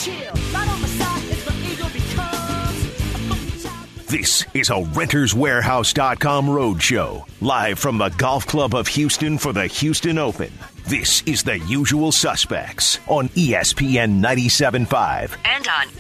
This is a RentersWarehouse.com roadshow, live from the Golf Club of Houston for the Houston Open. This is The Usual Suspects on ESPN 97.5. And on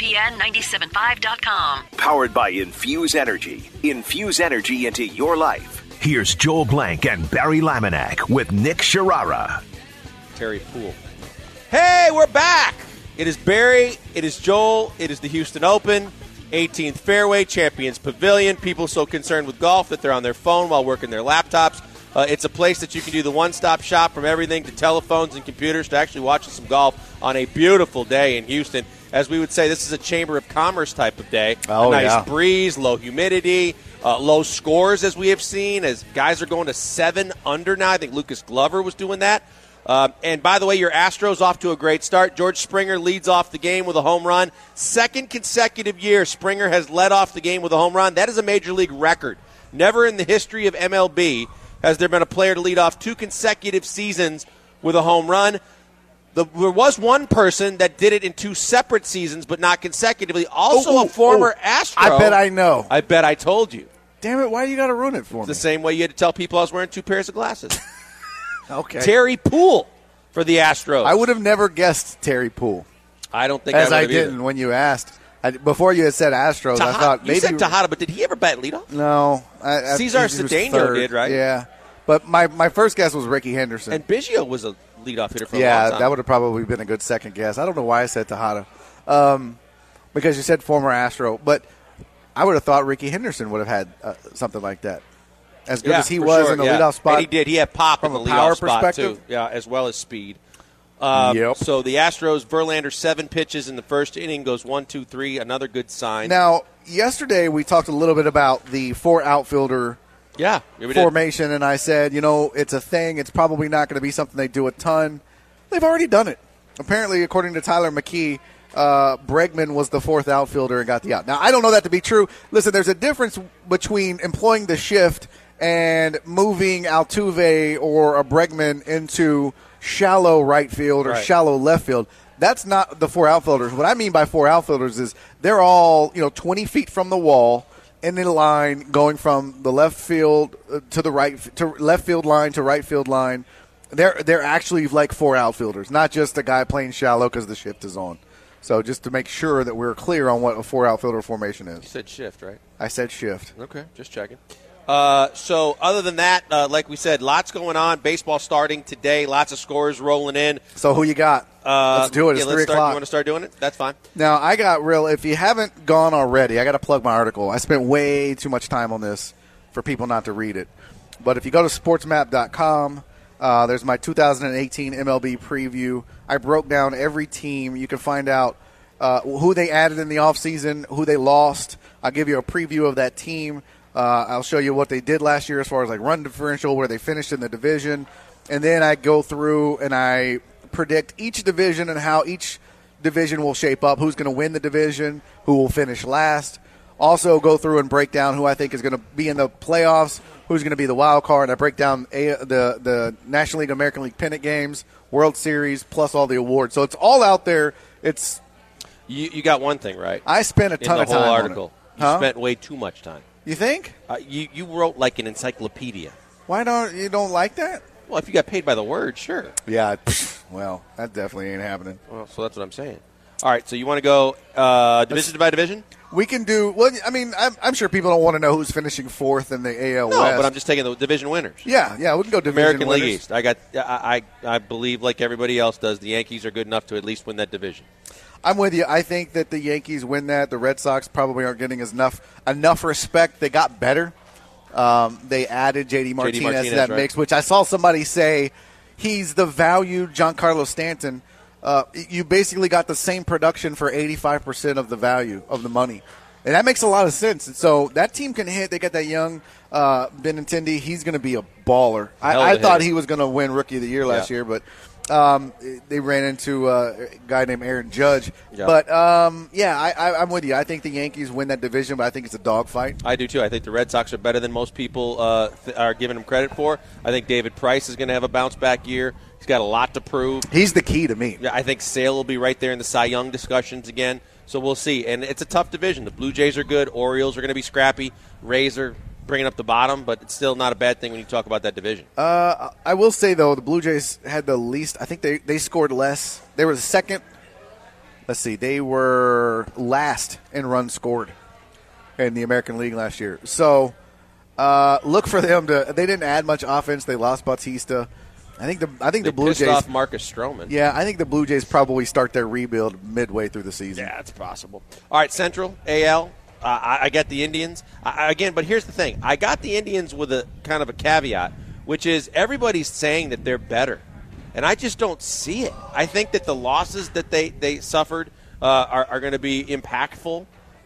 ESPN975.com. Powered by Infuse Energy. Infuse energy into your life. Here's Joel Blank and Barry Laminack with Nick Sharara. Terry Poole. Hey, we're back. It is Barry. It is Joel. It is the Houston Open. 18th Fairway, Champions Pavilion. People so concerned with golf that they're on their phone while working their laptops. It's a place that you can do the one-stop shop from everything to telephones and computers to actually watching some golf on a beautiful day in Houston. As we would say, this is a Chamber of Commerce type of day. Oh, a nice yeah. breeze, low humidity, low scores as we have seen, as guys are going to 7 under now. I think Lucas Glover was doing that. And by the way, your Astros off to a great start. George Springer leads off the game with a home run. Second consecutive year Springer has led off the game with a home run. That is a major league record. Never in the history of MLB has there been a player to lead off 2 consecutive seasons with a home run. There was one person that did it in 2 separate seasons, but not consecutively. Also a former Astro. I bet I know. I bet I told you. Damn it, why do you got to ruin it for me? The same way you had to tell people I was wearing 2 pairs of glasses. Okay. Terry Poole for the Astros. I would have never guessed Terry Poole. I don't think As I I would have didn't when you asked. Before you had said Astros, I thought maybe. You said Tejada, but did he ever bat leadoff? No. Cesar Cedeno did, right? Yeah. But my first guess was Ricky Henderson. And Biggio was a leadoff hitter for a long time. Yeah, that would have probably been a good second guess. I don't know why I said Tejada. Because you said former Astro. But I would have thought Ricky Henderson would have had something like that. As good as he was in the leadoff spot. And he did. He had pop from in the a power leadoff spot, perspective. too. Yeah, as well as speed. Yep. So the Astros, Verlander, 7 pitches in the first inning, goes 1-2-3. Another good sign. Now, yesterday we talked a little bit about the 4 outfielder formation, and I said, it's a thing. It's probably not going to be something they do a ton. They've already done it. Apparently, according to Tyler McKee, Bregman was the 4th outfielder and got the out. Now, I don't know that to be true. Listen, there's a difference between employing the shift and moving Altuve or a Bregman into shallow right field or shallow left field. That's not the 4 outfielders. What I mean by 4 outfielders is they're all 20 feet from the wall in the line, going from the left field to the right to left field line to right field line. They're actually like 4 outfielders, not just a guy playing shallow because the shift is on. So just to make sure that we're clear on what a 4 outfielder formation is. You said shift, right? I said shift. Okay, just checking. So other than that, like we said, lots going on. Baseball starting today. Lots of scores rolling in. So who you got? Let's do it. It's 3 o'clock. You want to start doing it? That's fine. Now, I got if you haven't gone already, I got to plug my article. I spent way too much time on this for people not to read it. But if you go to sportsmap.com, there's my 2018 MLB preview. I broke down every team. You can find out who they added in the offseason, who they lost. I'll give you a preview of that team. I'll show you what they did last year as far as like run differential, where they finished in the division. And then I go through and I predict each division and how each division will shape up, who's going to win the division, who will finish last. Also go through and break down who I think is going to be in the playoffs, who's going to be the wild card. I break down the National League, American League pennant games, World Series, plus all the awards. So it's all out there. It's You got one thing right. I spent a ton of time on the whole on article. it. Huh? You spent way too much time. You think? You wrote like an encyclopedia. Why don't like that? Well, if you got paid by the word, sure. Yeah, well, that definitely ain't happening. Well, so that's what I'm saying. All right, so you want to go division by division? We can do – well, I mean, I'm sure people don't want to know who's finishing 4th in the AL West. No, but I'm just taking the division winners. Yeah, we can go division American winners. League East. I believe, like everybody else does, the Yankees are good enough to at least win that division. I'm with you. I think that the Yankees win that. The Red Sox probably aren't getting enough respect. They got better. They added J.D. Martinez to that mix, which I saw somebody say he's the value Giancarlo Stanton. You basically got the same production for 85% of the value of the money. And that makes a lot of sense. And so that team can hit. They got that young Benintendi. He's going to be a baller. I thought he was going to win Rookie of the Year last year, but They ran into a guy named Aaron Judge. Yep. But, I'm with you. I think the Yankees win that division, but I think it's a dogfight. I do, too. I think the Red Sox are better than most people are giving them credit for. I think David Price is going to have a bounce-back year. He's got a lot to prove. He's the key to me. Yeah, I think Sale will be right there in the Cy Young discussions again. So we'll see. And it's a tough division. The Blue Jays are good. Orioles are going to be scrappy. Rays are bringing up the bottom, but it's still not a bad thing when you talk about that division. I will say, though, the Blue Jays had the least. I think they scored less. They were the second. Let's see. They were last in runs scored in the American League last year. So look for them to – they didn't add much offense. They lost Bautista. I think the Blue Jays pissed off Marcus Stroman. Yeah, I think the Blue Jays probably start their rebuild midway through the season. Yeah, it's possible. All right, Central, AL. I get the Indians. But here's the thing. I got the Indians with a kind of a caveat, which is everybody's saying that they're better. And I just don't see it. I think that the losses that they suffered are going to be impactful.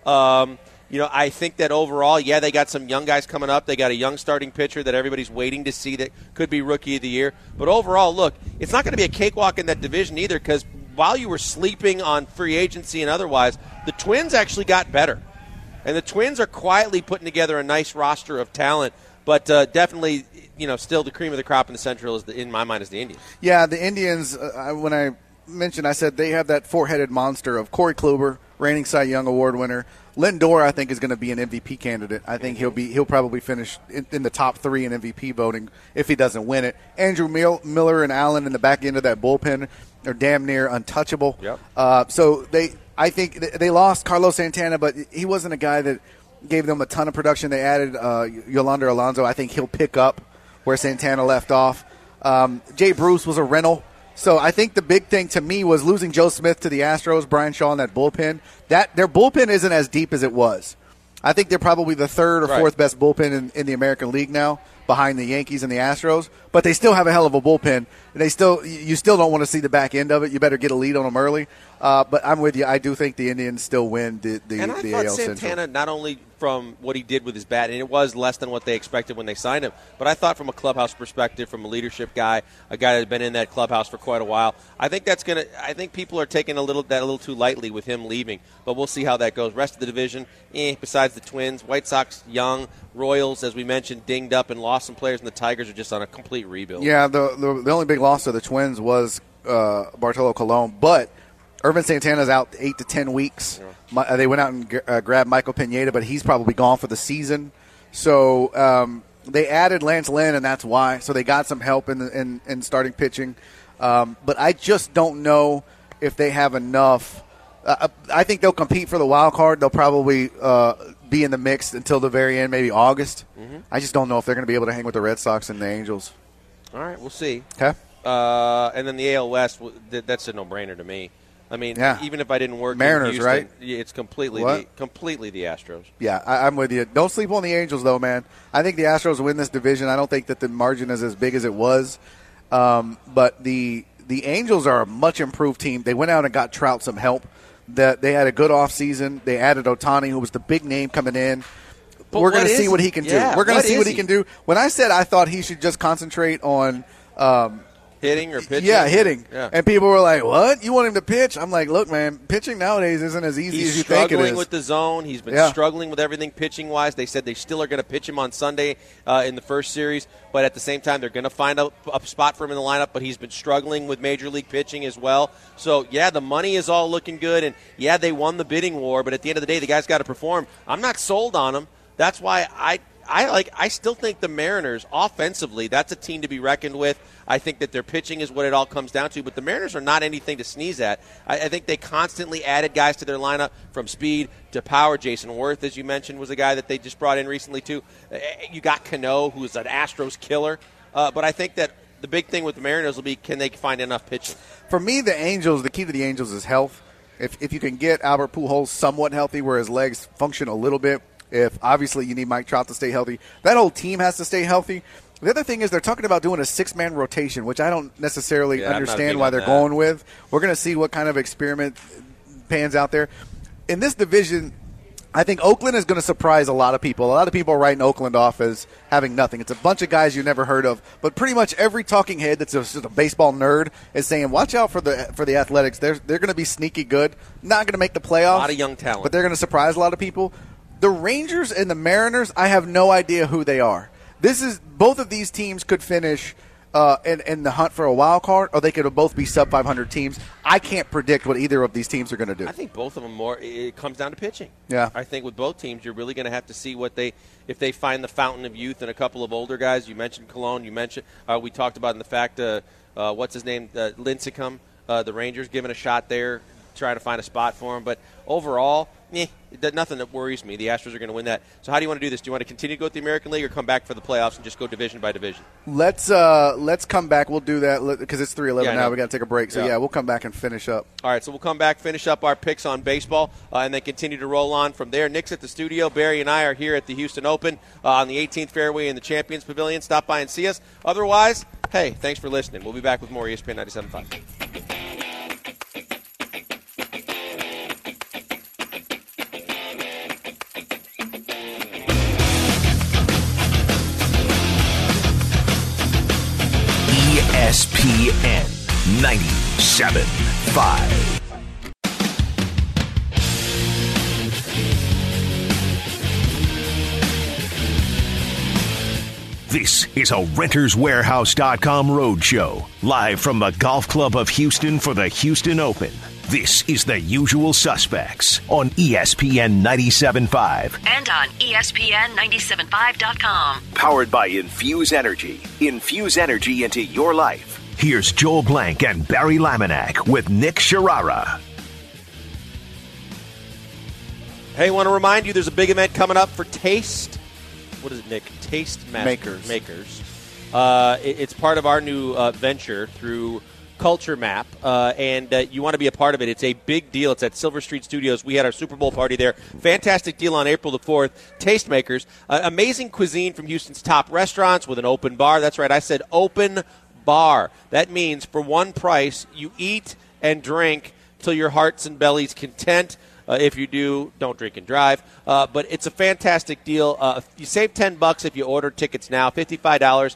I think that overall, they got some young guys coming up. They got a young starting pitcher that everybody's waiting to see that could be Rookie of the Year. But overall, look, it's not going to be a cakewalk in that division either, because while you were sleeping on free agency and otherwise, the Twins actually got better. And the Twins are quietly putting together a nice roster of talent, but definitely, still the cream of the crop in the Central in my mind is the Indians. Yeah, the Indians, when I mentioned, I said they have that four-headed monster of Corey Kluber, reigning Cy Young Award winner. Lindor, I think, is going to be an MVP candidate. I think he'll probably finish in the top 3 in MVP voting if he doesn't win it. Andrew Miller and Allen in the back end of that bullpen are damn near untouchable. Yep. I think they lost Carlos Santana, but he wasn't a guy that gave them a ton of production. They added Yolanda Alonso. I think he'll pick up where Santana left off. Jay Bruce was a rental. So I think the big thing to me was losing Joe Smith to the Astros, Brian Shaw in that bullpen. Their bullpen isn't as deep as it was. I think they're probably the third or fourth best bullpen in the American League now, behind the Yankees and the Astros. But they still have a hell of a bullpen. And you still don't want to see the back end of it. You better get a lead on them early. But I'm with you. I do think the Indians still win the and I thought AL Santana, Central. not only from what he did with his bat, and it was less than what they expected when they signed him, but I thought from a clubhouse perspective, from a leadership guy, a guy that's been in that clubhouse for quite a while, I think people are taking a little too lightly with him leaving, but we'll see how that goes. Rest of the division, besides the Twins, White Sox young, Royals, as we mentioned, dinged up and lost some players, and the Tigers are just on a complete rebuild. Yeah, the only big loss to the Twins was Bartolo Colon, but Irvin Santana's out 8 to 10 weeks. Yeah. They went out and grabbed Michael Pineda, but he's probably gone for the season. So they added Lance Lynn, and that's why. So they got some help in starting pitching. But I just don't know if they have enough. I think they'll compete for the wild card. They'll probably be in the mix until the very end, maybe August. Mm-hmm. I just don't know if they're going to be able to hang with the Red Sox and the Angels. All right, we'll see. Okay. And then the AL West, that's a no-brainer to me. I mean, even if I didn't work Mariners, in Houston, right? It's completely the Astros. Yeah, I'm with you. Don't sleep on the Angels, though, man. I think the Astros win this division. I don't think that the margin is as big as it was. But the Angels are a much improved team. They went out and got Trout some help. They had a good offseason. They added Ohtani, who was the big name coming in. But we're going to see what he can do. We're going to see what he can do. When I said I thought he should just concentrate on hitting or pitching? Yeah, hitting. Yeah. And people were like, what? You want him to pitch? I'm like, look, man, pitching nowadays isn't as easy as you think it is. He's struggling with the zone. He's been struggling with everything pitching-wise. They said they still are going to pitch him on Sunday in the first series, but at the same time, they're going to find a spot for him in the lineup, but he's been struggling with Major League pitching as well. So, the money is all looking good, and, they won the bidding war, but at the end of the day, the guy's got to perform. I'm not sold on him. That's why I still think the Mariners, offensively, that's a team to be reckoned with. I think that their pitching is what it all comes down to, but the Mariners are not anything to sneeze at. I think they constantly added guys to their lineup from speed to power. Jason Worth, as you mentioned, was a guy that they just brought in recently, too. You got Cano, who is an Astros killer. But I think that the big thing with the Mariners will be, can they find enough pitching? For me, the key to the Angels is health. If you can get Albert Pujols somewhat healthy where his legs function a little bit, if obviously you need Mike Trout to stay healthy, that whole team has to stay healthy. The other thing is they're talking about doing a 6-man rotation, which I don't necessarily understand why they're going with. We're going to see what kind of experiment pans out there. In this division, I think Oakland is going to surprise a lot of people. A lot of people are writing Oakland off as having nothing. It's a bunch of guys you never heard of, but pretty much every talking head that's just a baseball nerd is saying, watch out for the Athletics. They're going to be sneaky good. Not going to make the playoffs. A lot of young talent. But they're going to surprise a lot of people. The Rangers and the Mariners, I have no idea who they are. Both of these teams could finish in the hunt for a wild card, or they could both be sub-500 teams. I can't predict what either of these teams are going to do. I think both of them it comes down to pitching. Yeah. I think with both teams, you're really going to have to see if they find the fountain of youth in a couple of older guys. You mentioned Cologne. You mentioned we talked about in the fact, what's his name, Lincecum, the Rangers giving a shot there, trying to find a spot for him. But overall, nothing that worries me. The Astros are going to win that. So how do you want to do this? Do you want to continue to go with the American League or come back for the playoffs and just go division by division? Let's come back. We'll do that because it's 3:11 now. We got to take a break. So, we'll come back and finish up. All right, so we'll come back, finish up our picks on baseball, and then continue to roll on from there. Nick's at the studio. Barry and I are here at the Houston Open on the 18th fairway in the Champions Pavilion. Stop by and see us. Otherwise, hey, thanks for listening. We'll be back with more ESPN 97.5. ESPN 97.5. This is a RentersWarehouse.com roadshow, live from the Golf Club of Houston for the Houston Open. This is The Usual Suspects on ESPN 97.5. And on ESPN975.com. Powered by Infuse Energy. Infuse energy into your life. Here's Joel Blank and Barry Laminack with Nick Sharara. Hey, I want to remind you there's a big event coming up for Taste. What is it, Nick? Taste Makers. It's part of our new venture through Culture Map, and you want to be a part of it. It's a big deal. It's at Silver Street Studios. We had our Super Bowl party there. Fantastic deal on April the 4th. Tastemakers, amazing cuisine from Houston's top restaurants with an open bar. That's right, I said open bar. That means for one price, you eat and drink till your hearts and bellies content. If you do, don't drink and drive. But it's a fantastic deal. You save $10 if you order tickets now. $55.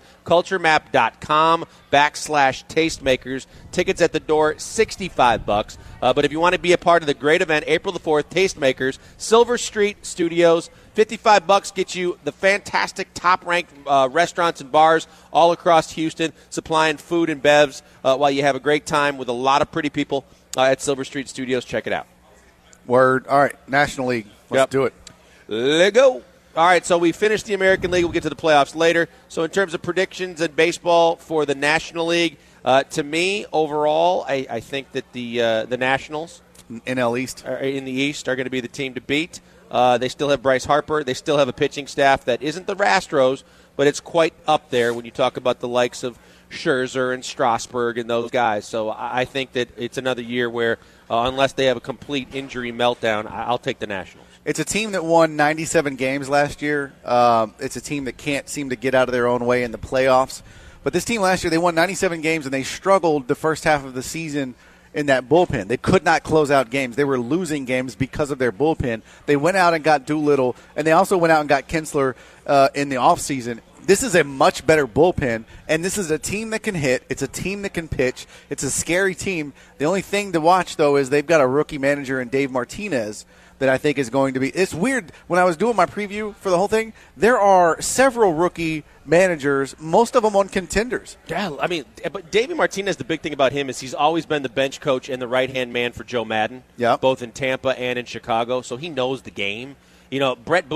CultureMap.com/tastemakers. Tickets at the door, $65. But if you want to be a part of the great event, April the 4th, Tastemakers, Silver Street Studios. $55 gets you the fantastic top-ranked restaurants and bars all across Houston, supplying food and bevs while you have a great time with a lot of pretty people at Silver Street Studios. Check it out. Word. All right, National League. Let's do it. Let's go. All right, so we finished the American League. We'll get to the playoffs later. So in terms of predictions in baseball for the National League, to me, overall, I think that the Nationals NL East in the East are going to be the team to beat. They still have Bryce Harper. They still have a pitching staff that isn't the Astros, but it's quite up there when you talk about the likes of Scherzer and Strasburg and those guys. So I think that it's another year where, unless they have a complete injury meltdown, I'll take the Nationals. It's a team that won 97 games last year. It's a team that can't seem to get out of their own way in the playoffs. But this team last year, they won 97 games, and they struggled the first half of the season in that bullpen. They could not close out games. They were losing games because of their bullpen. They went out and got Doolittle, and they also went out and got Kinsler in the offseason. This is a much better bullpen, and this is a team that can hit. It's a team that can pitch. It's a scary team. The only thing to watch, though, is they've got a rookie manager in Dave Martinez that I think is going to be – it's weird. When I was doing my preview for the whole thing, there are several rookie managers, most of them on contenders. Yeah, I mean, but David Martinez, the big thing about him is he's always been the bench coach and the right-hand man for Joe Madden, both in Tampa and in Chicago, so he knows the game. You know,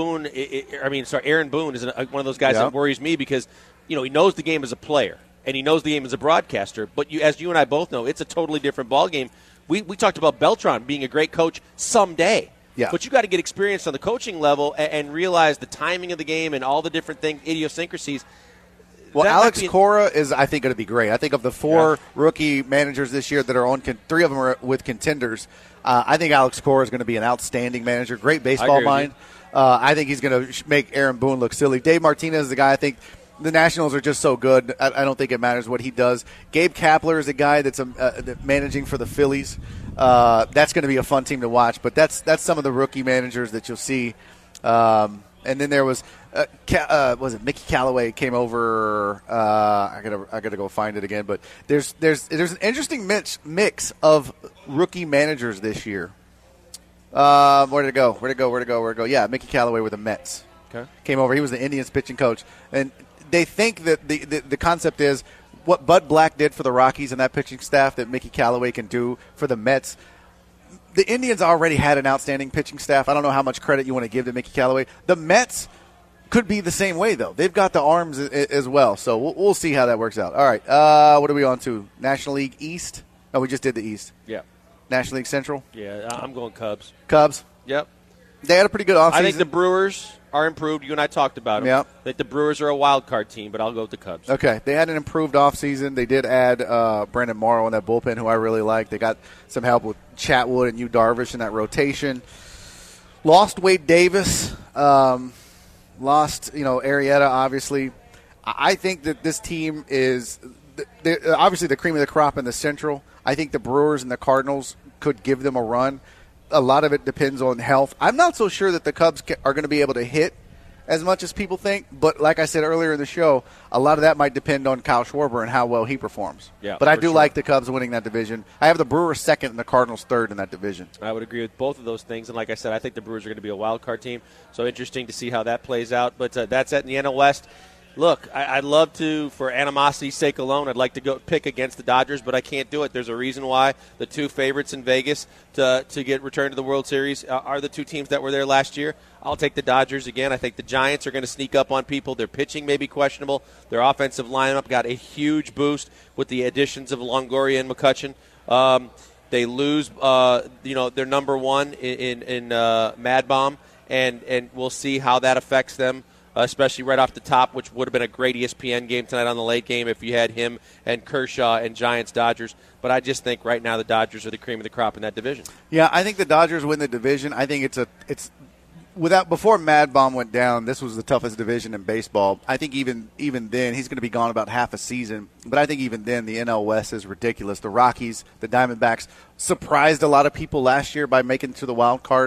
Aaron Boone is one of those guys that worries me because, you know, he knows the game as a player and he knows the game as a broadcaster. But as you and I both know, it's a totally different ballgame. We talked about Beltran being a great coach someday. Yeah. But you got to get experience on the coaching level and realize the timing of the game and all the different idiosyncrasies. Well, Alex Cora is, I think, going to be great. I think of the four rookie managers this year that are on, three of them are with contenders. I think Alex Cora is going to be an outstanding manager, great baseball mind. I think he's going to make Aaron Boone look silly. Dave Martinez is the guy I think the Nationals are just so good. I don't think it matters what he does. Gabe Kapler is a guy that's managing for the Phillies. That's going to be a fun team to watch. But that's some of the rookie managers that you'll see. And then there was it Mickey Callaway came over? I gotta go find it again. But there's an interesting mix of rookie managers this year. Where'd it go? Yeah, Mickey Callaway with the Mets. Okay. Came over. He was the Indians pitching coach. And they think that the concept is what Bud Black did for the Rockies and that pitching staff that Mickey Callaway can do for the Mets. The Indians already had an outstanding pitching staff. I don't know how much credit you want to give to Mickey Callaway. The Mets could be the same way, though. They've got the arms as well. So we'll see how that works out. All right. What are we on to? National League East? No, we just did the East. Yeah. National League Central? Yeah, I'm going Cubs. Cubs? Yep. They had a pretty good offseason. I think the Brewers are improved. You and I talked about them. Yep. I think the Brewers are a wild card team, but I'll go with the Cubs. Okay. They had an improved offseason. They did add Brandon Morrow in that bullpen, who I really like. They got some help with Chatwood and Yu Darvish in that rotation. Lost Wade Davis. Lost, Arrieta, obviously. I think that this team is obviously the cream of the crop in the Central. I think the Brewers and the Cardinals could give them a run. A lot of it depends on health. I'm not so sure that the Cubs are going to be able to hit as much as people think, but like I said earlier in the show, a lot of that might depend on Kyle Schwarber and how well he performs. Yeah, but I do like the Cubs winning that division. I have the Brewers second and the Cardinals third in that division. I would agree with both of those things, and like I said, I think the Brewers are going to be a wild card team, so interesting to see how that plays out. But that's it in the NL West. Look, I'd love to, for animosity's sake alone, I'd like to go pick against the Dodgers, but I can't do it. There's a reason why the two favorites in Vegas to get returned to the World Series are the two teams that were there last year. I'll take the Dodgers again. I think the Giants are going to sneak up on people. Their pitching may be questionable. Their offensive lineup got a huge boost with the additions of Longoria and McCutchen. They lose, their number one in Mad Bomb, and we'll see how that affects them. Especially right off the top, which would have been a great ESPN game tonight on the late game if you had him and Kershaw and Giants-Dodgers. But I just think right now the Dodgers are the cream of the crop in that division. Yeah, I think the Dodgers win the division. I think before Mad Bomb went down, this was the toughest division in baseball. I think even then, he's going to be gone about half a season. But I think even then, the NL West is ridiculous. The Rockies, the Diamondbacks, surprised a lot of people last year by making it to the wild card.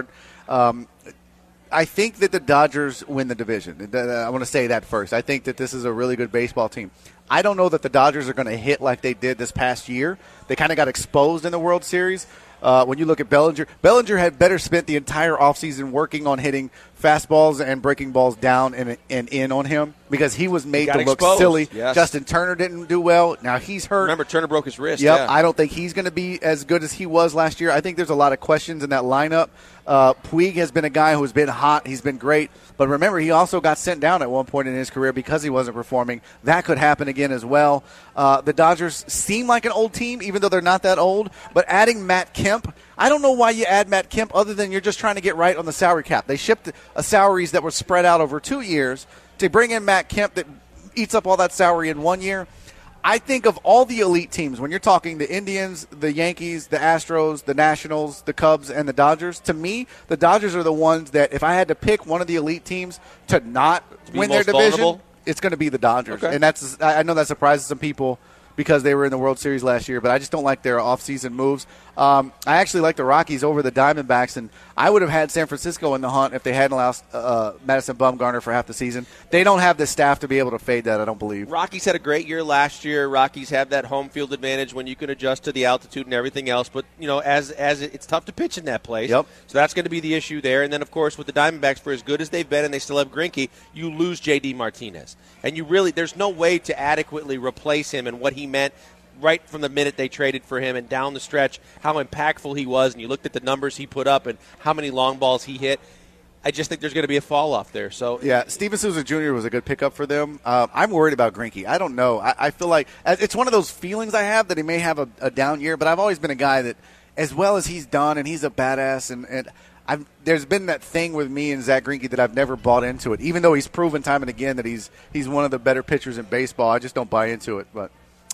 I think that the Dodgers win the division. I want to say that first. I think that this is a really good baseball team. I don't know that the Dodgers are going to hit like they did this past year. They kind of got exposed in the World Series. When you look at Bellinger had better spent the entire offseason working on hitting fastballs and breaking balls down and in on him because he was made to look silly. Yes. Justin Turner didn't do well. Now he's hurt. Remember, Turner broke his wrist. Yep. Yeah. I don't think he's going to be as good as he was last year. I think there's a lot of questions in that lineup. Puig has been a guy who's been hot. He's been great. But remember, he also got sent down at one point in his career because he wasn't performing. That could happen again as well. The Dodgers seem like an old team, even though they're not that old. But adding Matt Kemp, I don't know why you add Matt Kemp other than you're just trying to get right on the salary cap. They shipped salaries that were spread out over 2 years to bring in Matt Kemp that eats up all that salary in 1 year. I think of all the elite teams, when you're talking the Indians, the Yankees, the Astros, the Nationals, the Cubs, and the Dodgers, to me, the Dodgers are the ones that if I had to pick one of the elite teams to not win their division, it's going to be the Dodgers. Okay. And I know that surprises some people because they were in the World Series last year, but I just don't like their offseason moves. I actually like the Rockies over the Diamondbacks, and I would have had San Francisco in the hunt if they hadn't lost Madison Bumgarner for half the season. They don't have the staff to be able to fade that, I don't believe. Rockies had a great year last year. Rockies have that home field advantage when you can adjust to the altitude and everything else, but as it's tough to pitch in that place. Yep. So that's going to be the issue there. And then, of course, with the Diamondbacks, for as good as they've been and they still have Greinke, you lose J.D. Martinez. And there's no way to adequately replace him and what he meant right from the minute they traded for him and down the stretch, how impactful he was, and you looked at the numbers he put up and how many long balls he hit. I just think there's going to be a fall off there. So yeah, Steven Souza Jr. was a good pickup for them. I'm worried about Greinke. I don't know. I feel like it's one of those feelings I have that he may have a down year, but I've always been a guy that, as well as he's done, and he's a badass, and there's been that thing with me and Zach Greinke that I've never bought into it, even though he's proven time and again that he's one of the better pitchers in baseball. I just don't buy into it, but.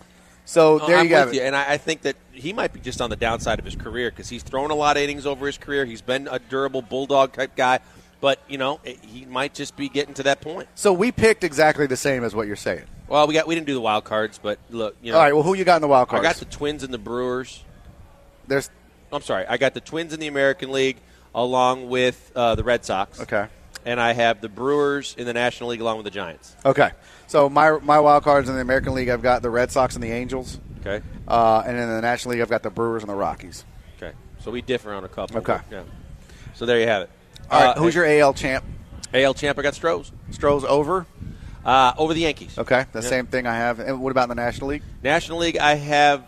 So there you go. And I think that he might be just on the downside of his career because he's thrown a lot of innings over his career. He's been a durable bulldog type guy, But, he might just be getting to that point. So we picked exactly the same as what you're saying. Well, we didn't do the wild cards, but look, All right, well, who you got in the wild cards? I got the Twins and the Brewers. I'm sorry. I got the Twins in the American League along with the Red Sox. Okay. And I have the Brewers in the National League along with the Giants. Okay. So my wild cards in the American League, I've got the Red Sox and the Angels. Okay. And in the National League, I've got the Brewers and the Rockies. Okay. So we differ on a couple. Okay. Yeah. So there you have it. All right. Who's your AL champ? AL champ, I got Stros. Stros over? Over the Yankees. Okay. Same thing I have. And what about in the National League? National League, I have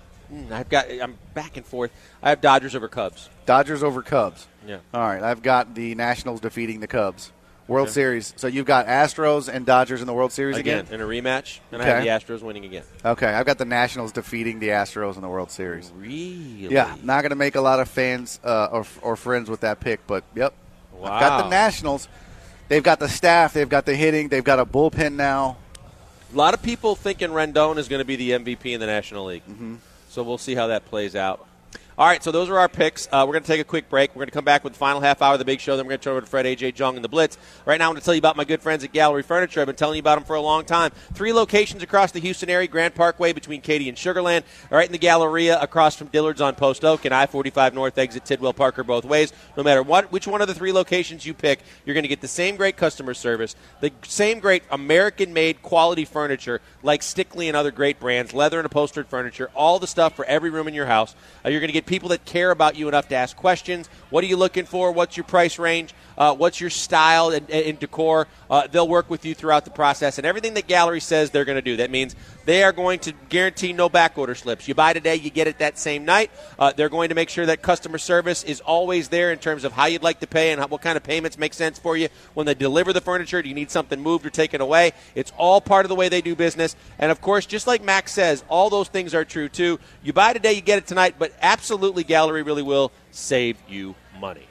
I'm back and forth. I have Dodgers over Cubs. Dodgers over Cubs. Yeah. All right. I've got the Nationals defeating the Cubs. World Series. So you've got Astros and Dodgers in the World Series again? In a rematch, and I have the Astros winning again. Okay. I've got the Nationals defeating the Astros in the World Series. Really? Yeah. Not going to make a lot of fans or friends with that pick, but yep. Wow. I've got the Nationals. They've got the staff. They've got the hitting. They've got a bullpen now. A lot of people thinking Rendon is going to be the MVP in the National League. Mm-hmm. So we'll see how that plays out. All right, so those are our picks. We're going to take a quick break. We're going to come back with the final half hour of the big show. Then we're going to turn over to Fred, AJ, Jung, and the Blitz. Right now, I want to tell you about my good friends at Gallery Furniture. I've been telling you about them for a long time. 3 locations across the Houston area, Grand Parkway between Katy and Sugar Land, right in the Galleria across from Dillard's on Post Oak, and I-45 North exit Tidwell Parker both ways. No matter which one of the 3 locations you pick, you're going to get the same great customer service, the same great American-made quality furniture like Stickley and other great brands, leather and upholstered furniture, all the stuff for every room in your house. You're going to get people that care about you enough to ask questions. What are you looking for? What's your price range? What's your style and decor? They'll work with you throughout the process, and everything that Gallery says they're going to do. That means they are going to guarantee no back order slips. You buy today, you get it that same night. They're going to make sure that customer service is always there in terms of how you'd like to pay and what kind of payments make sense for you. When they deliver the furniture, do you need something moved or taken away? It's all part of the way they do business. And, of course, just like Max says, all those things are true, too. You buy today, you get it tonight, but absolutely Gallery really will save you money.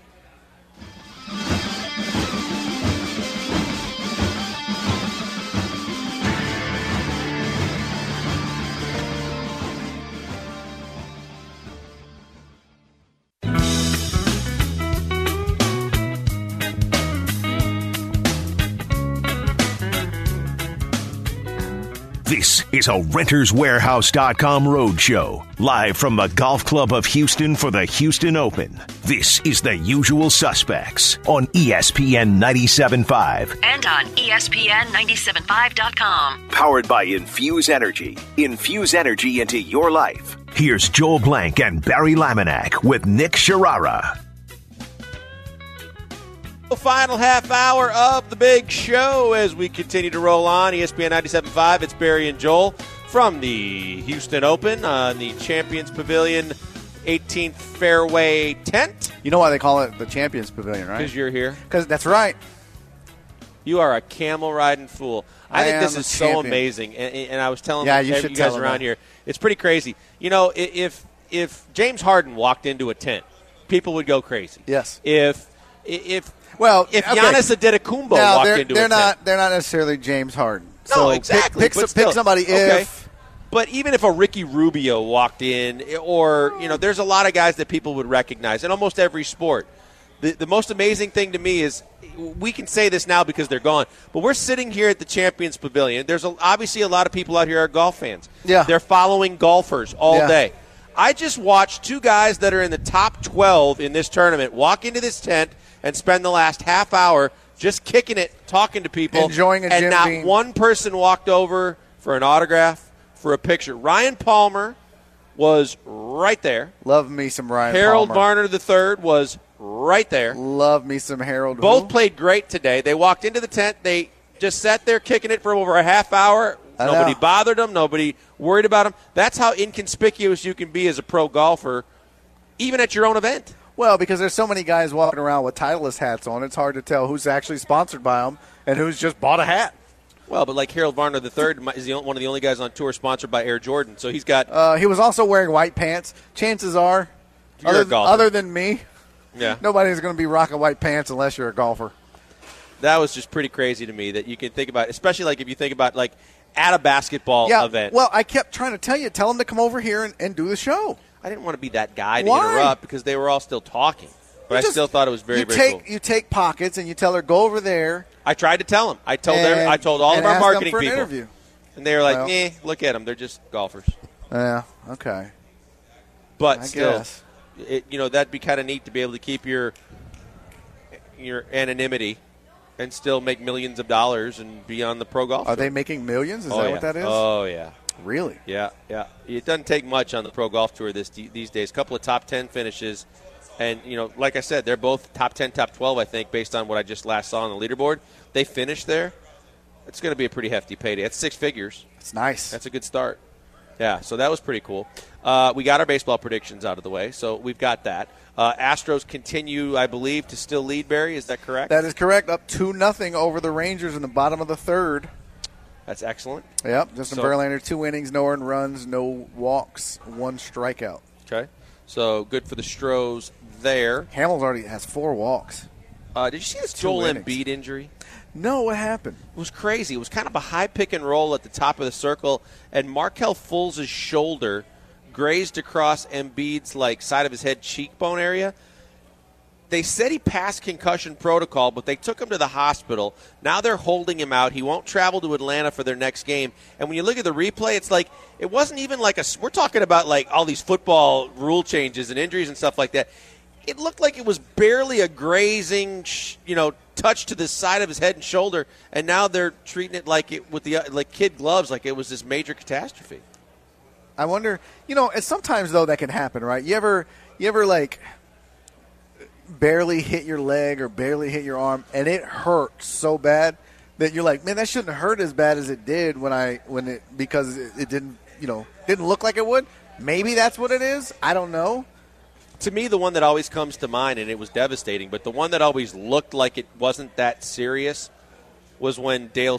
This is a RentersWarehouse.com roadshow, live from the Golf Club of Houston for the Houston Open. This is The Usual Suspects on ESPN 97.5. And on ESPN975.com. Powered by Infuse Energy. Infuse energy into your life. Here's Joel Blank and Barry Laminack with Nick Sharara. Final half hour of the big show as we continue to roll on. ESPN 97.5, it's Barry and Joel from the Houston Open on the Champions Pavilion 18th Fairway tent. You know why they call it the Champions Pavilion, right? Because you're here. Because that's right. You are a camel-riding fool. I think this is so amazing. And I was telling you guys around here, it's pretty crazy. You know, if James Harden walked into a tent, people would go crazy. Yes. If Giannis Antetokounmpo walked into a tent. They're not necessarily James Harden. No, so exactly. Pick somebody if. But even if a Ricky Rubio walked in, or, there's a lot of guys that people would recognize in almost every sport. The most amazing thing to me is we can say this now because they're gone, but we're sitting here at the Champions Pavilion. There's obviously a lot of people out here are golf fans. Yeah. They're following golfers all day. I just watched 2 guys that are in the top 12 in this tournament walk into this tent and spend the last half hour just kicking it, talking to people. Enjoying a Jim And not Beam. one person walked over for an autograph, for a picture. Ryan Palmer was right there. Love me some Ryan Harold Palmer. Varner III was right there. Love me some Harold. Both played great today. They walked into the tent. They just sat there kicking it for over a half hour. Nobody bothered them. Nobody worried about them. That's how inconspicuous you can be as a pro golfer, even at your own event. Well, because there's so many guys walking around with Titleist hats on, it's hard to tell who's actually sponsored by them and who's just bought a hat. Well, but like Harold Varner III is one of the only guys on tour sponsored by Air Jordan, so he's got. He was also wearing white pants. Chances are, other than me, nobody's going to be rocking white pants unless you're a golfer. That was just pretty crazy to me that you can think about, especially like if you think about like at a basketball event. Well, I kept trying to tell them to come over here and do the show. I didn't want to be that guy to interrupt because they were all still talking. But I still thought it was very cool. You take pockets and you tell her, go over there. I tried to tell them. I told all of our marketing people. Interview. And they were like, look at them. They're just golfers. Yeah, okay. But I still, guess. That'd be kind of neat to be able to keep your anonymity and still make millions of dollars and be on the pro golf tour. Are they making millions? Is that what that is? Oh, yeah. Really? Yeah. It doesn't take much on the pro golf tour these days. A couple of top 10 finishes. And, like I said, they're both top 10, top 12, I think, based on what I just last saw on the leaderboard. They finished there. It's going to be a pretty hefty payday. That's 6 figures. That's nice. That's a good start. Yeah, so that was pretty cool. We got our baseball predictions out of the way, so we've got that. Astros continue, I believe, to still lead, Barry. Is that correct? That is correct. Up 2-0 over the Rangers in the bottom of the third. That's excellent. Yep, Justin Verlander, 2 innings, no earned runs, no walks, 1 strikeout. Okay, so good for the Stros there. Hamels already has 4 walks. Did you see this Joel Embiid injury? No, what happened? It was crazy. It was kind of a high pick and roll at the top of the circle, and Markelle Fultz's shoulder grazed across Embiid's side of his head cheekbone area. They said he passed concussion protocol, but they took him to the hospital. Now they're holding him out. He won't travel to Atlanta for their next game. And when you look at the replay, it's like it wasn't even we're talking about all these football rule changes and injuries and stuff like that. It looked like it was barely a grazing, touch to the side of his head and shoulder, and now they're treating it with the kid gloves, like it was this major catastrophe. I wonder, sometimes though that can happen, right? You ever barely hit your leg or barely hit your arm, and it hurts so bad that you're like, man, that shouldn't hurt as bad as it did because it didn't look like it would. Maybe that's what it is. I don't know. To me, the one that always comes to mind, and it was devastating, but the one that always looked like it wasn't that serious was when Dale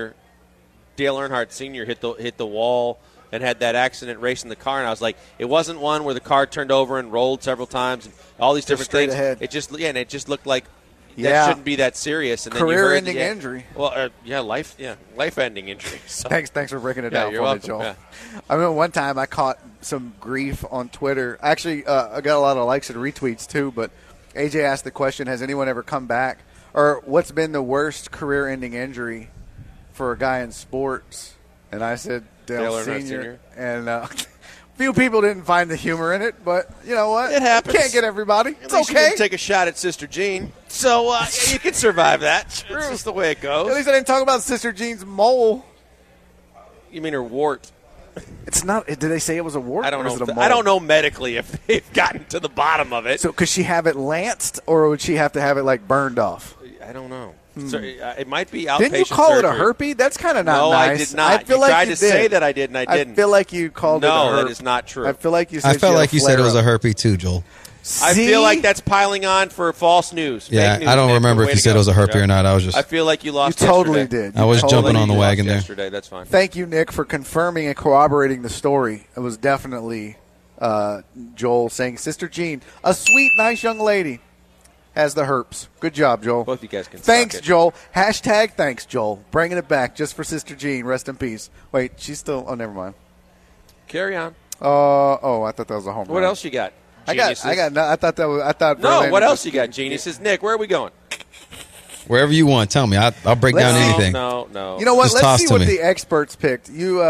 Earnhardt Sr. hit the wall and had that accident racing the car. And I was like, it wasn't one where the car turned over and rolled several times and all these different things. Ahead. It just looked like that shouldn't be that serious. And career-ending injury. Well, life-ending injury. So. Thanks for breaking it down for me, Joel. Yeah. I remember one time I caught some grief on Twitter. Actually, I got a lot of likes and retweets too. But AJ asked the question: has anyone ever come back, or what's been the worst career-ending injury for a guy in sports? And I said Dale Sr. And few people didn't find the humor in it, but you know what? It happens. Can't get everybody. It's okay. You didn't take a shot at Sister Jean, so you can survive that. It's just the way it goes. At least I didn't talk about Sister Jean's mole. You mean her wart? It's not. Did they say it was a wart? I don't know. I don't know medically if they've gotten to the bottom of it. So could she have it lanced, or would she have to have it burned off? I don't know. So, it might be outpatient. Didn't you call surgery. it a herpy? That's kind of not no, nice. No, I did not. I feel you like tried you to did. say that I did, and I didn't. I feel like you called it a herpy. No, that is not true. I feel like you said I felt like you said it was a herpy too, Joel. I feel like that's piling on for false news. Yeah, fake news, I don't remember if you said it was a herpy or not. I feel like you lost. You totally yesterday. did. I was jumping on the wagon there. Yesterday, that's fine. Thank you, Nick, for confirming and corroborating the story. It was definitely Joel saying, Sister Jean, a sweet, nice young lady, has the herps. Good job, Joel. Both you guys can. Thanks, Joel. Hashtag thanks, Joel. Bringing it back just for Sister Jean. Rest in peace. Wait, she's still. Oh, never mind. Carry on. I thought that was a home run. What else you got? Geniuses? I got. I thought that was. I thought. No. What else you got? Geniuses. Nick, where are we going? Wherever you want. Tell me. I'll break down anything. No. You know what? Just Let's see what me. the experts picked.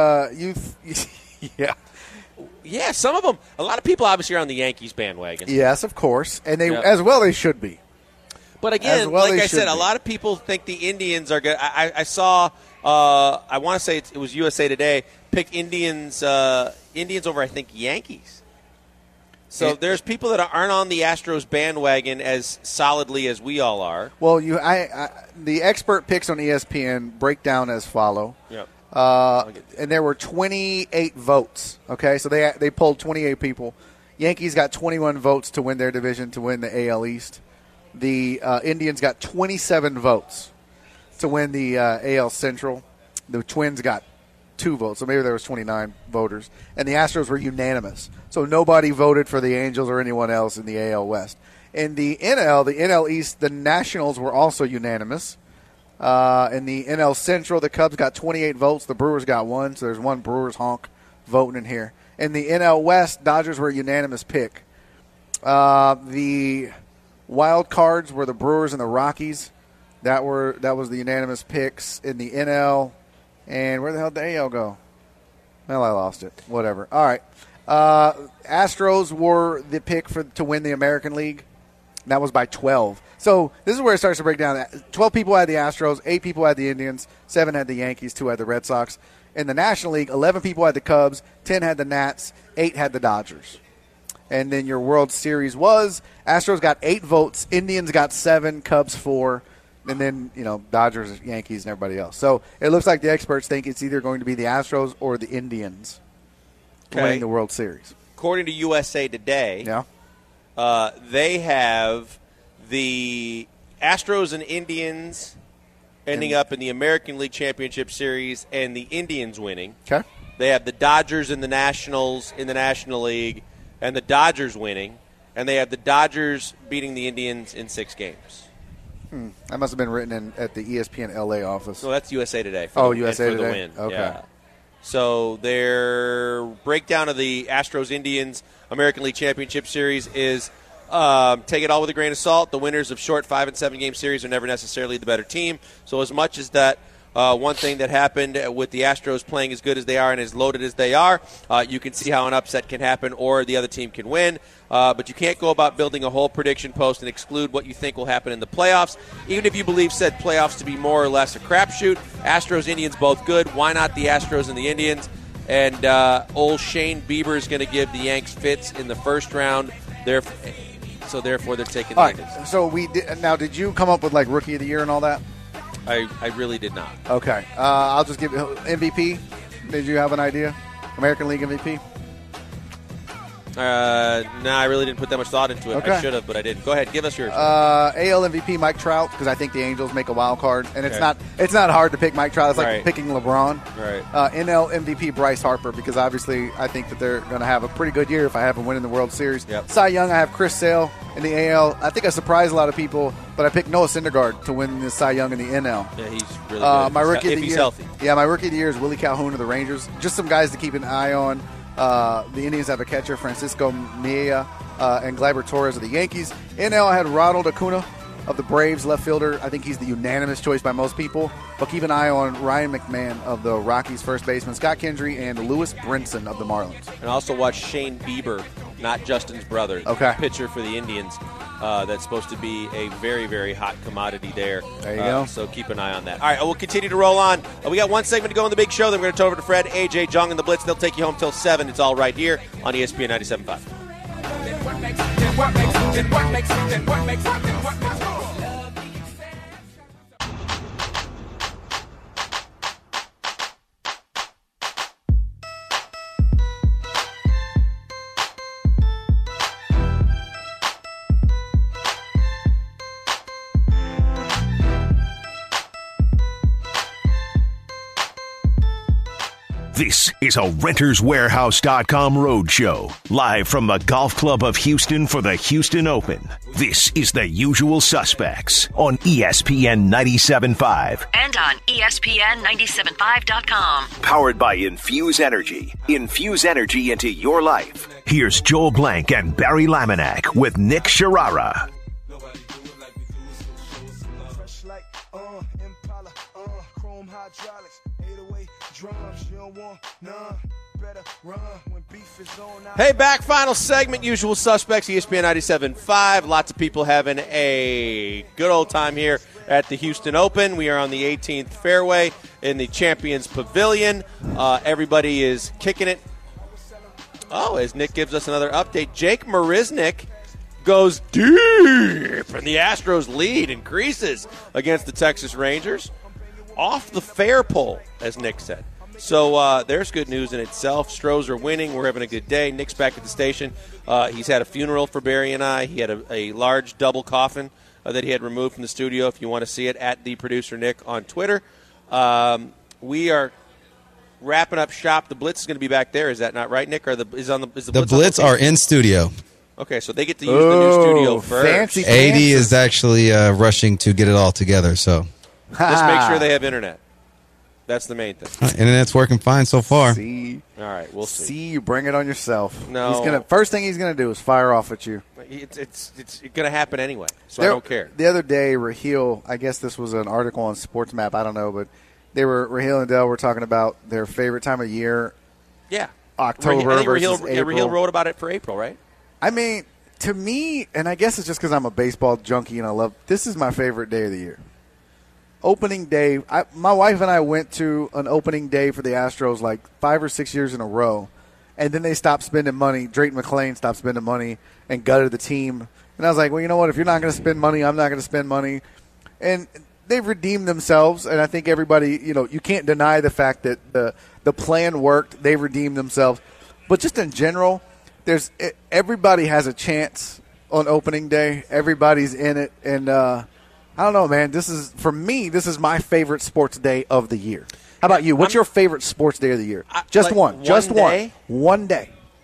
Yeah. Yeah, some of them. A lot of people obviously are on the Yankees bandwagon. Yes, of course, and they as well they should be. But again, like I said, a lot of people think the Indians are good. I saw. I want to say it was USA Today picked Indians over I think Yankees. So there's people that aren't on the Astros bandwagon as solidly as we all are. Well, the expert picks on ESPN break down as follow. Yep. And there were 28 votes. Okay, so they polled 28 people. Yankees got 21 votes to win their division, to win the AL East. The Indians got 27 votes to win the AL Central. The Twins got 2 votes, so maybe there was 29 voters. And the Astros were unanimous. So nobody voted for the Angels or anyone else in the AL West. In the NL East, the Nationals were also unanimous. In the NL Central, the Cubs got 28 votes. The Brewers got 1, so there's one Brewers honk voting in here. In the NL West, Dodgers were a unanimous pick. The wild cards were the Brewers and the Rockies. That was the unanimous picks in the NL. And where the hell did the AL go? Well, I lost it. Whatever. All right. Astros were the pick to win the American League. That was by 12. So this is where it starts to break down. 12 people had the Astros, 8 people had the Indians, 7 had the Yankees, 2 had the Red Sox. In the National League, 11 people had the Cubs, 10 had the Nats, 8 had the Dodgers. And then your World Series was Astros got 8 votes, Indians got 7, Cubs 4, and then, Dodgers, Yankees, and everybody else. So it looks like the experts think it's either going to be the Astros or the Indians winning the World Series. According to USA Today, they have the Astros and Indians ending up in the American League Championship Series and the Indians winning. Okay. They have the Dodgers and the Nationals in the National League and the Dodgers winning. And they have the Dodgers beating the Indians in 6 games. That must have been written at the ESPN LA office. No, that's USA Today. USA Today? The win. Okay. Yeah. So their breakdown of the Astros-Indians American League Championship Series is take it all with a grain of salt. The winners of short 5- and 7-game series are never necessarily the better team. So as much as that one thing that happened with the Astros playing as good as they are and as loaded as they are, you can see how an upset can happen or the other team can win. But you can't go about building a whole prediction post and exclude what you think will happen in the playoffs. Even if you believe said playoffs to be more or less a crapshoot, Astros, Indians both good. Why not the Astros and the Indians? And old Shane Bieber is going to give the Yanks fits in the first round. So therefore, they're taking the Indians. So did you come up with like Rookie of the Year and all that? I really did not. Okay. I'll just give you MVP. Did you have an idea? American League MVP? No, I really didn't put that much thought into it. Okay. I should have, but I didn't. Go ahead, give us yours. AL MVP Mike Trout, because I think the Angels make a wild card, and it's not hard to pick Mike Trout. It's like picking LeBron. Right. NL MVP Bryce Harper, because obviously I think that they're going to have a pretty good year if I have them winning the World Series. Yep. Cy Young, I have Chris Sale in the AL. I think I surprised a lot of people, but I picked Noah Syndergaard to win the Cy Young in the NL. Yeah, he's really good. My rookie of the he's year, healthy. Yeah, my rookie of the year is Willie Calhoun of the Rangers. Just some guys to keep an eye on. The Indians have a catcher, Francisco Mejia, and Gleyber Torres of the Yankees. NL, I had Ronald Acuna of the Braves, left fielder. I think he's the unanimous choice by most people. But keep an eye on Ryan McMahon of the Rockies, first baseman, Scott Kendry, and Lewis Brinson of the Marlins. And also watch Shane Bieber, not Justin's brother, pitcher for the Indians. That's supposed to be a very, very hot commodity there. There you go. So keep an eye on that. All right, we'll continue to roll on. We got one segment to go in the big show. Then we're going to turn over to Fred, AJ, Jung, and the Blitz. They'll take you home till 7. It's all right here on ESPN 97.5. This is a RentersWarehouse.com roadshow, live from the Golf Club of Houston for the Houston Open. This is The Usual Suspects on ESPN 97.5. And on ESPN975.com. Powered by Infuse Energy. Infuse energy into your life. Here's Joel Blank and Barry Laminack with Nick Sharara. Hey, back, final segment, Usual Suspects, ESPN 97.5. Lots of people having a good old time here at the Houston Open. We are on the 18th fairway in the Champions Pavilion. Everybody is kicking it. Oh, as Nick gives us another update, Jake Marisnick goes deep, and the Astros lead increases against the Texas Rangers. Off the fair pole, as Nick said. So there's good news in itself. Stros are winning. We're having a good day. Nick's back at the station. He's had a funeral for Barry and I. He had a large double coffin that he had removed from the studio. If you want to see it, at the producer Nick on Twitter. We are wrapping up shop. The Blitz is going to be back there. Is that not right, Nick? Or the Blitz are in studio. Okay, so they get to use the new studio first. Fancy. AD is actually rushing to get it all together. So just make sure they have internet. That's the main thing. Internet's working fine so far. See, all right, we'll see. You bring it on yourself. No, first thing he's gonna do is fire off at you. it's going to happen anyway, so I don't care. The other day, Raheel, I guess this was an article on Sports Map, I don't know, but Raheel and Dell were talking about their favorite time of year. Yeah. October versus April. Raheel wrote about it for April, right? I mean, to me, and I guess it's just because I'm a baseball junkie and this is my favorite day of the year. Opening day. My wife and I went to an opening day for the Astros like 5 or 6 years in a row, and then they stopped spending money. Drake McClain stopped spending money and gutted the team. And I was like, well, you know what? If you're not going to spend money, I'm not going to spend money. And they've redeemed themselves, and I think everybody, you can't deny the fact that the plan worked. They redeemed themselves. But just in general, everybody has a chance on opening day. Everybody's in it, and I don't know, man. For me, this is my favorite sports day of the year. How about you? What's your favorite sports day of the year? Just one. Just one. One day.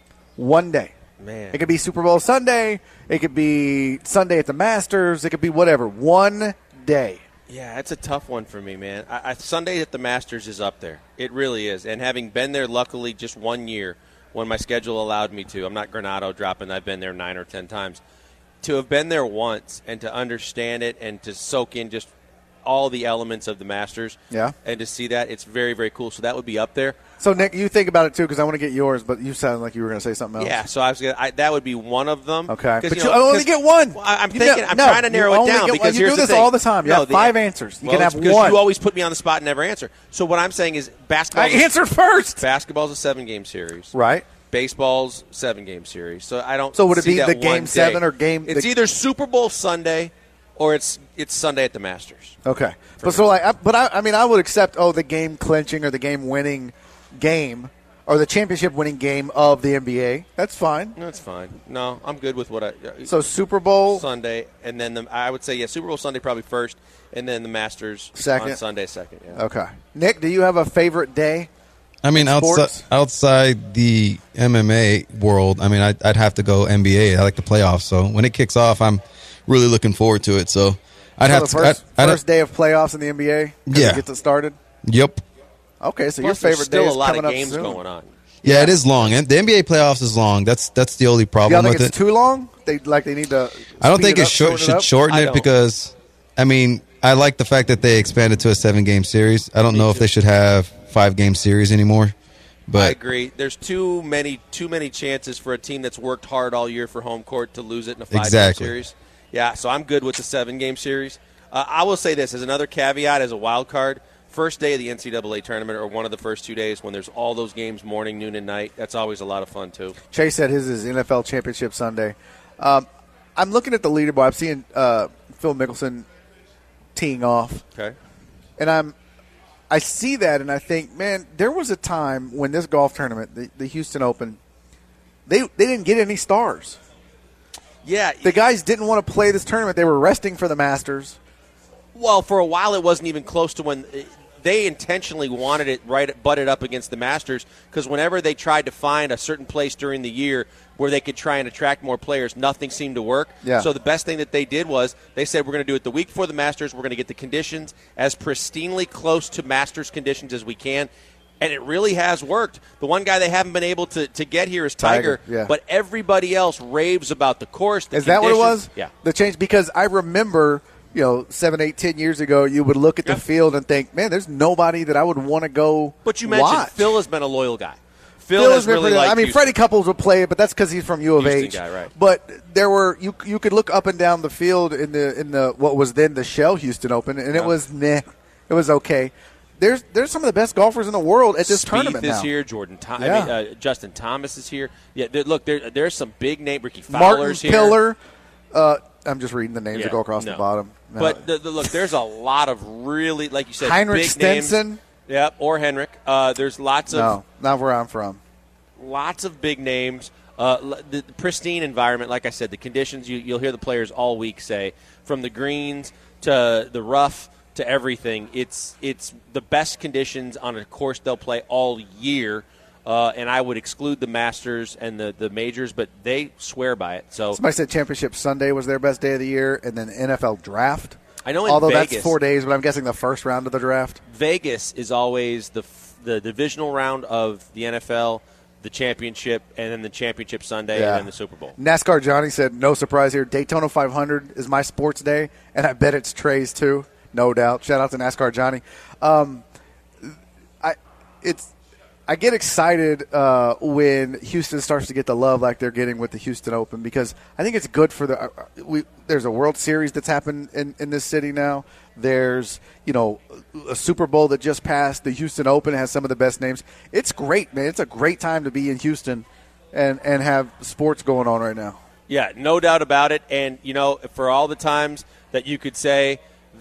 One day. Man. It could be Super Bowl Sunday. It could be Sunday at the Masters. It could be whatever. One day. Yeah, it's a tough one for me, man. Sunday at the Masters is up there. It really is. And having been there, luckily, just 1 year when my schedule allowed me to. I'm not Granado dropping. I've been there 9 or 10 times. To have been there once and to understand it and to soak in just all the elements of the Masters, and to see that, it's very, very cool. So that would be up there. So, Nick, you think about it, too, because I want to get yours, but you sounded like you were going to say something else. Yeah, so that would be one of them. Okay. But you only get one. Well, I'm trying to narrow it down. Because you do this all the time. You have 5 answers. You can have one. Because you always put me on the spot and never answer. So what I'm saying is basketball. I answered first. Basketball's a 7-game series. Right. Baseball's 7-game series. So I don't. So would it see be that the game one 7 day. or game? It's either Super Bowl Sunday or it's Sunday at the Masters. Okay. But I would accept the game clinching or the game winning game or the championship winning game of the NBA. That's fine. No, it's fine. No, I'm good with what So Super Bowl Sunday, and then I would say Super Bowl Sunday probably first, and then the Masters second. On Sunday second. Yeah. Okay. Nick, do you have a favorite day? I mean, outside the MMA world, I mean, I'd have to go NBA. I like the playoffs, so when it kicks off, I'm really looking forward to it. So first day of playoffs in the NBA. Yeah, it gets it started. Yep. Okay, so Plus, your favorite day is still a lot coming of up games soon. going on. Yeah, it is long, and the NBA playoffs is long. That's the only problem you with think it's too long? They need to. I don't think it should shorten it because, I mean, I like the fact that they expanded to a 7-game series. I don't know if they should have 5-game series anymore. But I agree. There's too many chances for a team that's worked hard all year for home court to lose it in a 5-game series. Yeah, so I'm good with the 7-game series. I will say this as another caveat, as a wild card. First day of the NCAA tournament, or one of the first 2 days, when there's all those games morning, noon, and night, that's always a lot of fun, too. Chase said his is NFL Championship Sunday. I'm looking at the leaderboard. I'm seeing Phil Mickelson teeing off. Okay. And I see that, and I think, man, there was a time when this golf tournament, the Houston Open, they didn't get any stars. Yeah. The guys didn't want to play this tournament. They were resting for the Masters. Well, for a while it wasn't even close to when they intentionally wanted it butted up against the Masters, because whenever they tried to find a certain place during the year where they could try and attract more players, nothing seemed to work. Yeah. So the best thing that they did was they said, we're going to do it the week before the Masters. We're going to get the conditions as pristinely close to Masters conditions as we can. And it really has worked. The one guy they haven't been able to get here is Tiger. Yeah. But everybody else raves about the course, the Is that what it was? Yeah. The change, because I remember, 7, 8, 10 years ago, you would look at the field and think, man, there's nobody that I would want to go But you mentioned watch. Phil has been a loyal guy. Phil has really liked Houston. Freddie Couples would play it, but that's because he's from U of Houston H. Guy, right. But there were you could look up and down the field in the what was then the Shell Houston Open, and it was it was okay. There's some of the best golfers in the world at this tournament now. Spieth is here. Justin Thomas is here. Yeah, there's some big name. Ricky Fowler's Martin Pillar. I'm just reading the names that go across the bottom. No. But look, there's a lot of really, like you said, Heinrich big Stenson. names. Yeah, or Henrik. There's lots of no, not where I'm from. Lots of big names. The pristine environment, like I said, the conditions. You'll hear the players all week say, from the greens to the rough to everything. It's the best conditions on a course they'll play all year. And I would exclude the Masters and the majors, but they swear by it. So somebody said Championship Sunday was their best day of the year, and then NFL Draft. I know, although Vegas, that's 4 days, but I'm guessing the first round of the draft. Vegas is always the divisional round of the NFL, the championship, and then the championship Sunday, and then the Super Bowl. NASCAR Johnny said, no surprise here, Daytona 500 is my sports day, and I bet it's Trey's too, no doubt. Shout out to NASCAR Johnny. I get excited when Houston starts to get the love like they're getting with the Houston Open, because I think it's good for there's a World Series that's happened in this city now. There's, a Super Bowl that just passed. The Houston Open has some of the best names. It's great, man. It's a great time to be in Houston and have sports going on right now. Yeah, no doubt about it. And, for all the times that you could say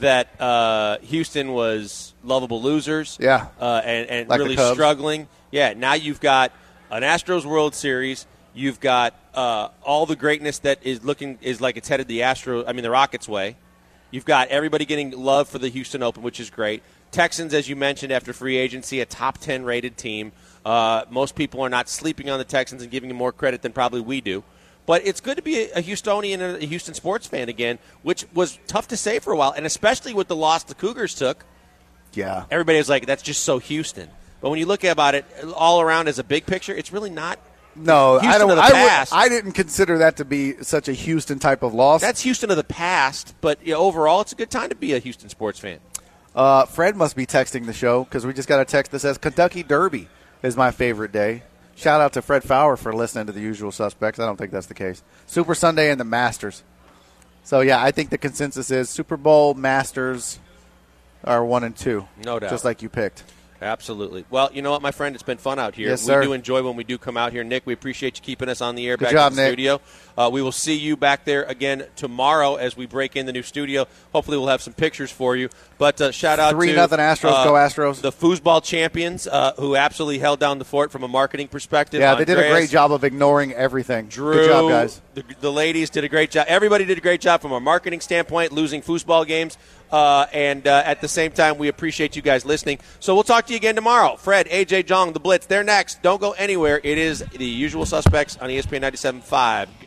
that Houston was lovable losers and like really struggling. Yeah, now you've got an Astros World Series. You've got all the greatness that is like it's headed the Rockets' way. You've got everybody getting love for the Houston Open, which is great. Texans, as you mentioned, after free agency, a top 10 rated team. Most people are not sleeping on the Texans and giving them more credit than probably we do. But it's good to be a Houstonian and a Houston sports fan again, which was tough to say for a while, and especially with the loss the Cougars took. Yeah. Everybody was like, that's just so Houston. But when you look about it all around as a big picture, it's really not. No, Houston of the past. I didn't consider that to be such a Houston type of loss. That's Houston of the past, but overall, it's a good time to be a Houston sports fan. Fred must be texting the show because we just got a text that says Kentucky Derby is my favorite day. Shout out to Fred Fowler for listening to The Usual Suspects. I don't think that's the case. Super Sunday and the Masters. So, yeah, I think the consensus is Super Bowl, Masters are 1 and 2. No doubt. Just like you picked. Absolutely. Well, you know what, my friend? It's been fun out here. Yes, sir. We do enjoy when we do come out here. Nick, we appreciate you keeping us on the air. Good back job, in the Nick. studio. We will see you back there again tomorrow as we break in the new studio. Hopefully we'll have some pictures for you. But shout out 3-0 to Astros. Go Astros. The foosball champions who absolutely held down the fort from a marketing perspective. Yeah, they did a great job of ignoring everything. Drew, good job, guys. The ladies did a great job. Everybody did a great job from a marketing standpoint, losing foosball games. And at the same time, we appreciate you guys listening. So we'll talk to you again tomorrow. Fred, AJ, Jong, The Blitz, they're next. Don't go anywhere. It is The Usual Suspects on ESPN 97.5.